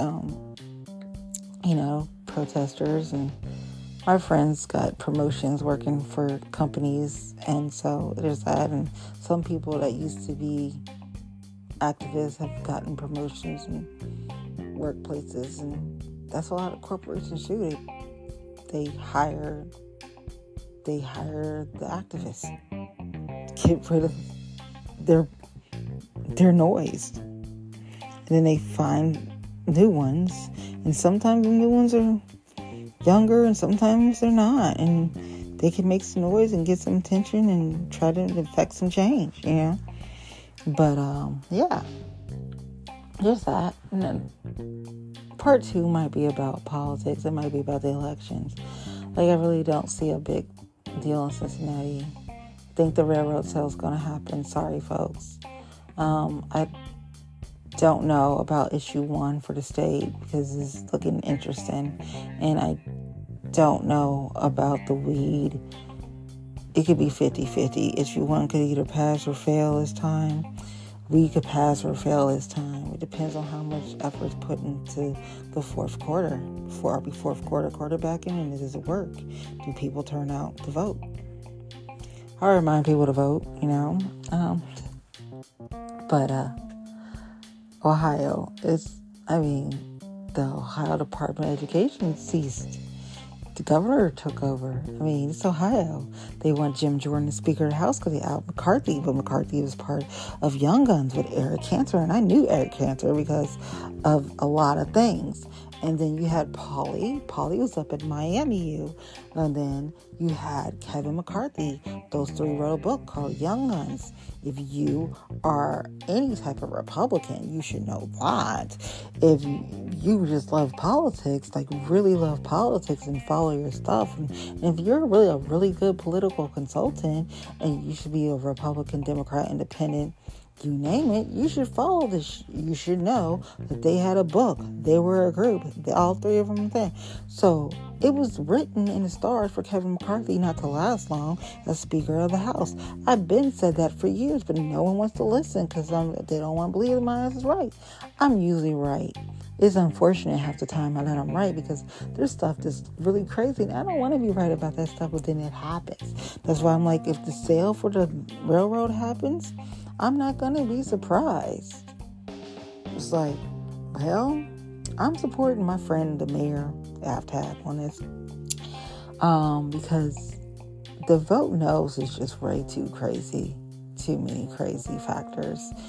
protesters, and my friends got promotions working for companies, and so there's that. And some people that used to be activists have gotten promotions in workplaces, and that's a lot of corporations do. They hire the activists, get rid of their noise, and then they find new ones, and sometimes the new ones are younger and sometimes they're not, and they can make some noise and get some attention and try to affect some change, but yeah, just that. And then part 2 might be about politics. It might be about the elections. Like, I really don't see a big deal in Cincinnati. I think the railroad sale is going to happen. Sorry, folks. I don't know about issue 1 for the state because it's looking interesting, and I don't know about the weed. It could be 50-50. Issue 1 could either pass or fail this time. Weed could pass or fail this time. It depends on how much effort is put into the fourth quarter. Fourth quarter quarterbacking, and does it work? Do people turn out to vote? I remind people to vote, but Ohio the Ohio Department of Education ceased. The governor took over. It's Ohio. They want Jim Jordan as Speaker of the House because they out McCarthy, but McCarthy was part of Young Guns with Eric Cantor, and I knew Eric Cantor because of a lot of things. And then you had Pauly. Pauly was up at Miami U. And then you had Kevin McCarthy. Those 3 wrote a book called Young Guns. If you are any type of Republican, you should know that. If you just love politics, like really love politics and follow your stuff, and if you're really a really good political consultant, and you should be a Republican, Democrat, Independent, you name it, you should follow this. You should know that they had a book. They were a group. All 3 of them there. So it was written in the stars for Kevin McCarthy not to last long as Speaker of the House. I've been said that for years, but no one wants to listen because they don't want to believe that my ass is right. I'm usually right. It's unfortunate half the time I let them right because there's stuff that's really crazy, and I don't want to be right about that stuff, but then it happens. That's why I'm like, if the sale for the railroad happens, I'm not going to be surprised. It's like, well, I'm supporting my friend, the mayor, Aftab, on this. Because the vote no's is just way too crazy. Too many crazy factors.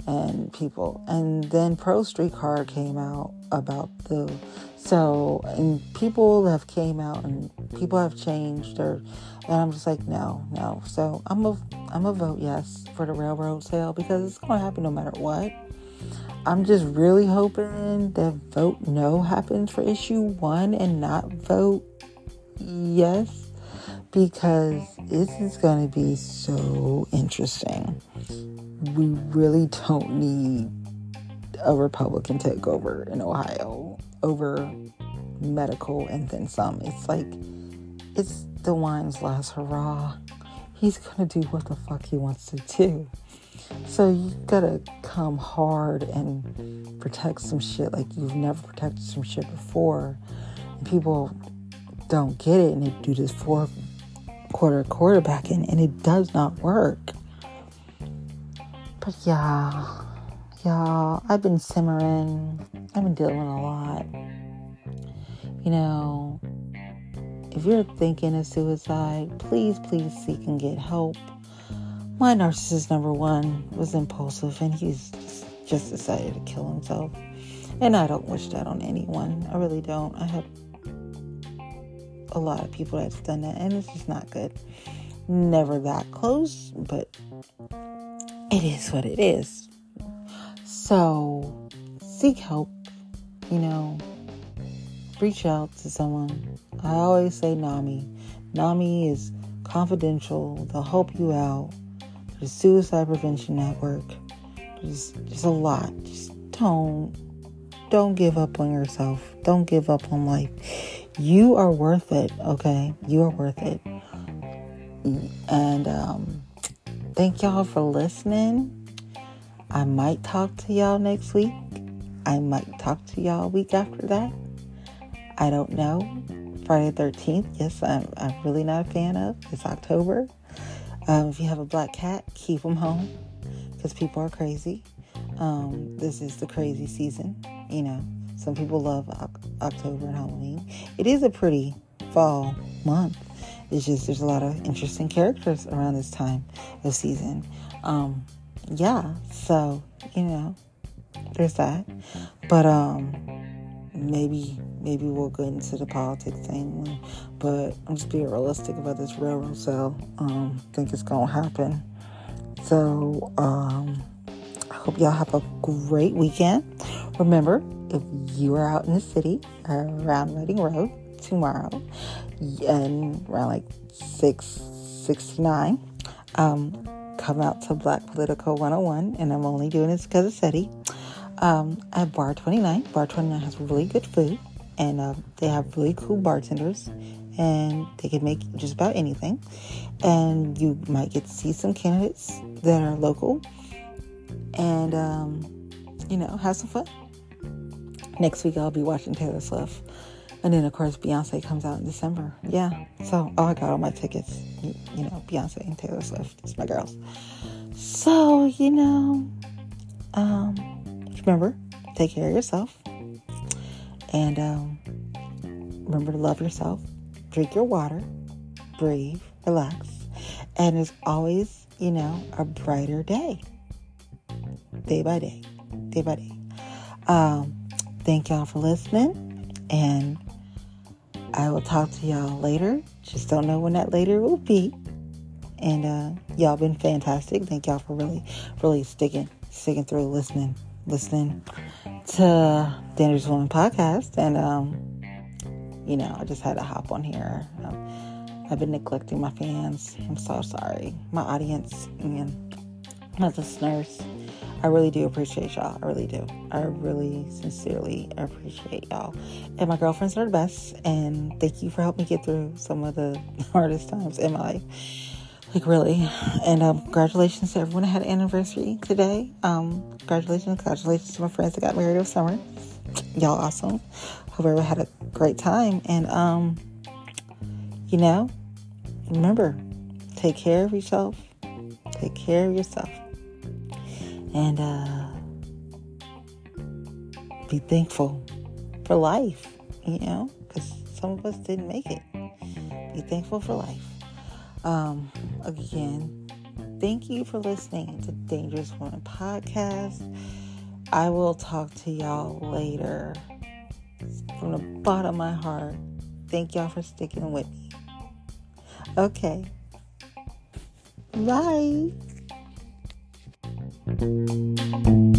and people. And then Pro Streetcar came out about and people have came out and people have changed, and I'm just like, no. So I'm a vote yes for the railroad sale, because it's going to happen no matter what. I'm just really hoping that vote no happens for issue 1 and not vote yes, because this is going to be so interesting. We really don't need a Republican takeover in Ohio over medical and then some. It's like, it's DeWine's last hurrah. He's going to do what the fuck he wants to do. So you gotta come hard and protect some shit like you've never protected some shit before. And people don't get it, and they do this quarterbacking, and it does not work. But yeah, y'all, I've been simmering. I've been dealing with a lot. You know, if you're thinking of suicide, please seek and get help. My narcissist number 1 was impulsive, and he's just decided to kill himself. And I don't wish that on anyone. I really don't. I have a lot of people that's done that, and it's just not good. Never that close, but it is what it is. So seek help, reach out to someone. I always say NAMI. NAMI is confidential. They'll help you out. The Suicide Prevention Network. There's a lot. Just don't give up on yourself. Don't give up on life. You are worth it, okay? You are worth it. And thank y'all for listening. I might talk to y'all next week. I might talk to y'all a week after that. I don't know. Friday the 13th, yes, I'm really not a fan of. It's October. If you have a black cat, keep them home, because people are crazy. This is the crazy season, Some people love October and Halloween. It is a pretty fall month. It's just there's a lot of interesting characters around this time of season. So, there's that. But maybe we'll get into the politics thing, but I'm just being realistic about this railroad sale. I think it's gonna happen. So I hope y'all have a great weekend. Remember, if you are out in the city around Reading Road tomorrow and around like 6:69, come out to Black Politico 101, and I'm only doing this because of SETI. At Bar 29. Bar 29 has really good food, and they have really cool bartenders, and they can make just about anything. And you might get to see some candidates that are local, and have some fun. Next week I'll be watching Taylor Swift, and then of course Beyonce comes out in December. Yeah, so I got all my tickets. Beyonce and Taylor Swift, it's my girls. So remember, take care of yourself, and remember to love yourself. Drink your water, breathe, relax, and there's always, a brighter day by day. Thank y'all for listening, and I will talk to y'all later. Just don't know when that later will be. And y'all been fantastic. Thank y'all for really sticking through, listening to Dangerous Woman podcast. And I just had to hop on here. I've been neglecting my fans. I'm so sorry. My audience and my listeners. I really do appreciate y'all. I really do. I really sincerely appreciate y'all. And my girlfriends are the best. And thank you for helping me get through some of the hardest times in my life. Like, really. And congratulations to everyone that had an anniversary today. Congratulations to my friends that got married over summer. Y'all awesome. Hope everyone had a great time. And, remember, take care of yourself. Take care of yourself. And be thankful for life, because some of us didn't make it. Be thankful for life. Again, Thank you for listening to Dangerous Woman Podcast. I will talk to y'all later. From the bottom of my heart, thank y'all for sticking with me. Okay. Bye.